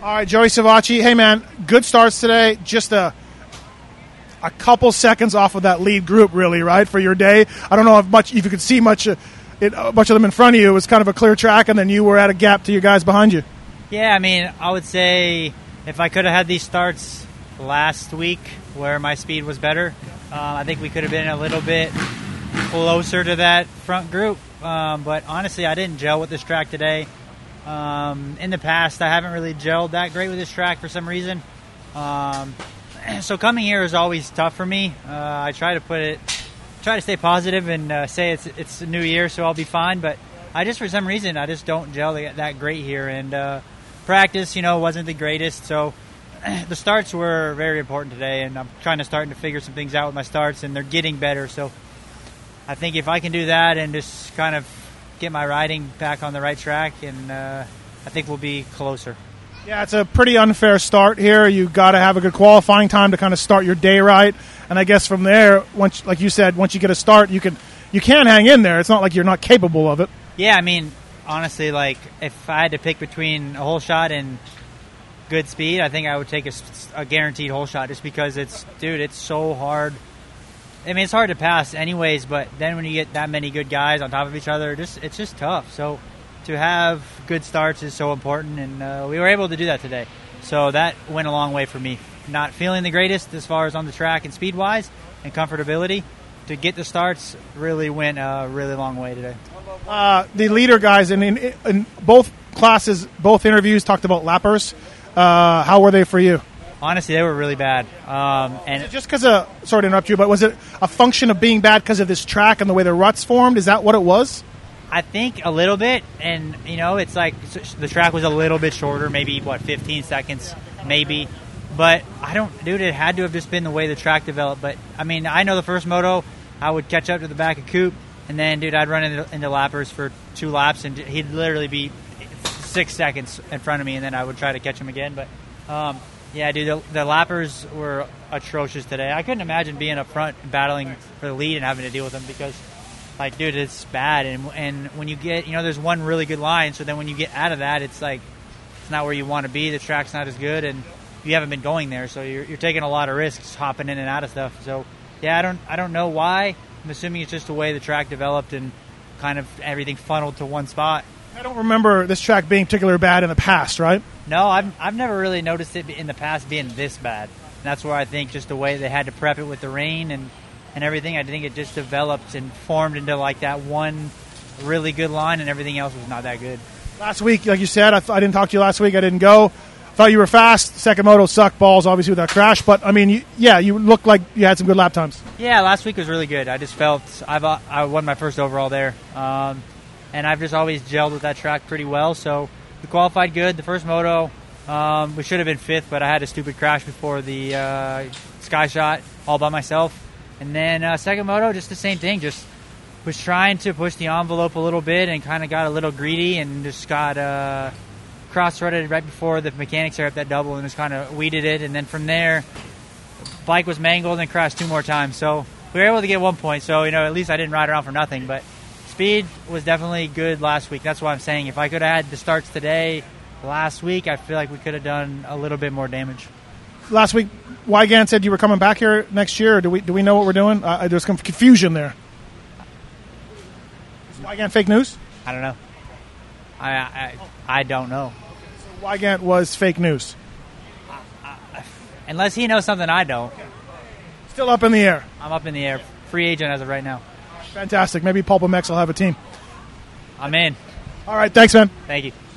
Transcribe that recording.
All right, Joey Savacci. Hey, man, good starts today. Just a couple seconds off of that lead group, really, right, for your day. I don't know if you could see much of them in front of you. It was kind of a clear track, and then you were at a gap to your guys behind you. Yeah, I mean, I would say if I could have had these starts last week where my speed was better, I think we could have been a little bit closer to that front group. But honestly, I didn't gel with this track today. In the past, I haven't really gelled that great with this track for some reason. So coming here is always tough for me. I try to stay positive and say it's a new year, so I'll be fine. But for some reason, I just don't gel that great here. And practice, wasn't the greatest. So the starts were very important today, and I'm starting to figure some things out with my starts, and they're getting better. So I think if I can do that and just kind of get my riding back on the right track, and I think we'll be closer. Yeah, it's a pretty unfair start here. You got to have a good qualifying time to kind of start your day right, and I guess from there, once, like you said, once you get a start, you can hang in there. It's not like you're not capable of it. Yeah, I mean, honestly, like if I had to pick between a whole shot and good speed, I think I would take a guaranteed whole shot, just because it's so hard. I mean, it's hard to pass anyways, but then when you get that many good guys on top of each other, it's just tough. So to have good starts is so important, and we were able to do that today. So that went a long way for me. Not feeling the greatest as far as on the track and speed-wise and comfortability, to get the starts really went a really long way today. The leader guys in both classes, both interviews, talked about lappers. How were they for you? Honestly, they were really bad. And just because sorry to interrupt you, but was it a function of being bad because of this track and the way the ruts formed? Is that what it was? I think a little bit, and it's like the track was a little bit shorter, maybe 15 seconds, maybe. But it had to have just been the way the track developed. But I mean, I know the first moto, I would catch up to the back of Coop, and then I'd run into lappers for 2 laps, and he'd literally be 6 seconds in front of me, and then I would try to catch him again. But yeah, dude, the lappers were atrocious today. I couldn't imagine being up front and battling for the lead and having to deal with them, because, like, dude, it's bad. And when you get, there's one really good line, so then when you get out of that, it's like it's not where you want to be. The track's not as good, and you haven't been going there, so you're taking a lot of risks hopping in and out of stuff. So yeah, I don't know why. I'm assuming it's just the way the track developed and kind of everything funneled to one spot. I don't remember this track being particularly bad in the past, right? No, I've never really noticed it in the past being this bad. And that's where I think just the way they had to prep it with the rain and everything, I think it just developed and formed into like that one really good line, and everything else was not that good. Last week, like you said, I didn't talk to you last week. I didn't go. Thought you were fast. Second moto sucked balls, obviously, with that crash. But, I mean, you looked like you had some good lap times. Yeah, last week was really good. I just felt I won my first overall there. And I've just always gelled with that track pretty well. So we qualified good. The first moto, we should have been 5th, but I had a stupid crash before the sky shot all by myself. And then second moto, just the same thing. Just was trying to push the envelope a little bit and kind of got a little greedy and just got cross-threaded right before the mechanics are at that double and just kind of weeded it. And then from there, bike was mangled and crashed 2 more times. So we were able to get 1 point. So, at least I didn't ride around for nothing. But speed was definitely good last week. That's what I'm saying. If I could have had the starts today, last week, I feel like we could have done a little bit more damage. Last week, Weigandt said you were coming back here next year. Or do we know what we're doing? There's some confusion there. Is Weigandt fake news? I don't know. I don't know. So Weigandt was fake news. Unless he knows something I don't. Still up in the air. I'm up in the air. Free agent as of right now. Fantastic. Maybe Pulp MX will have a team. I'm in. All right. Thanks, man. Thank you.